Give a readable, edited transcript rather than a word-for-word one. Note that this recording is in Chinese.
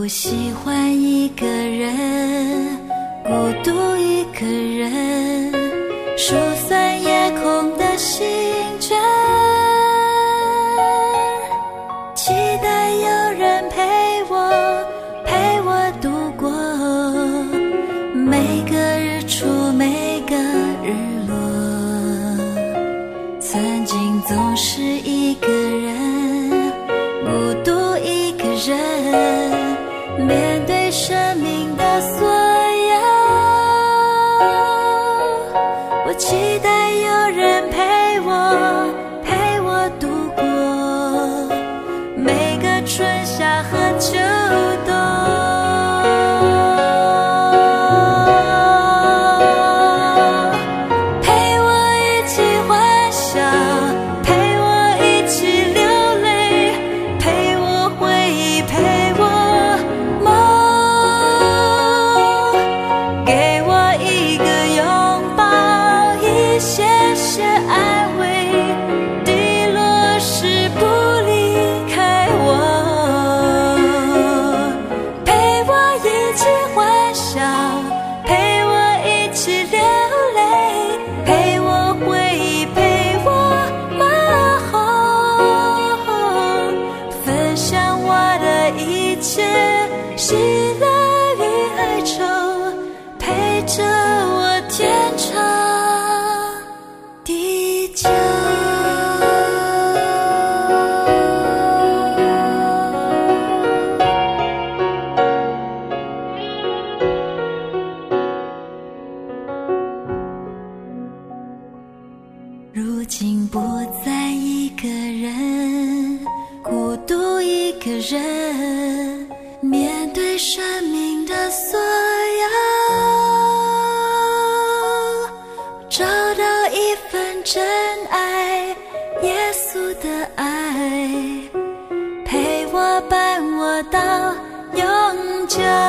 喜欢一个人，孤独一个人，疏散夜空的星辰，期待有人陪我度过每个日出每个日落。曾经总是一个人，孤独一个人，面对生命的所有，我期待有人陪我度过每个春夏和秋冬，陪我一起欢笑，陪我一起流泪，陪我回忆，陪我梦，给我一个拥抱，一些些安慰，低落时不离开我，陪我一起欢笑，陪我一起流泪，陪我回忆，陪我梦，分享我的一切，喜乐与哀愁，陪着我天长地久。如今不再一个人，孤独一个人，面对生命的所有，找到一份真爱，耶稣的爱，陪我伴我到永久。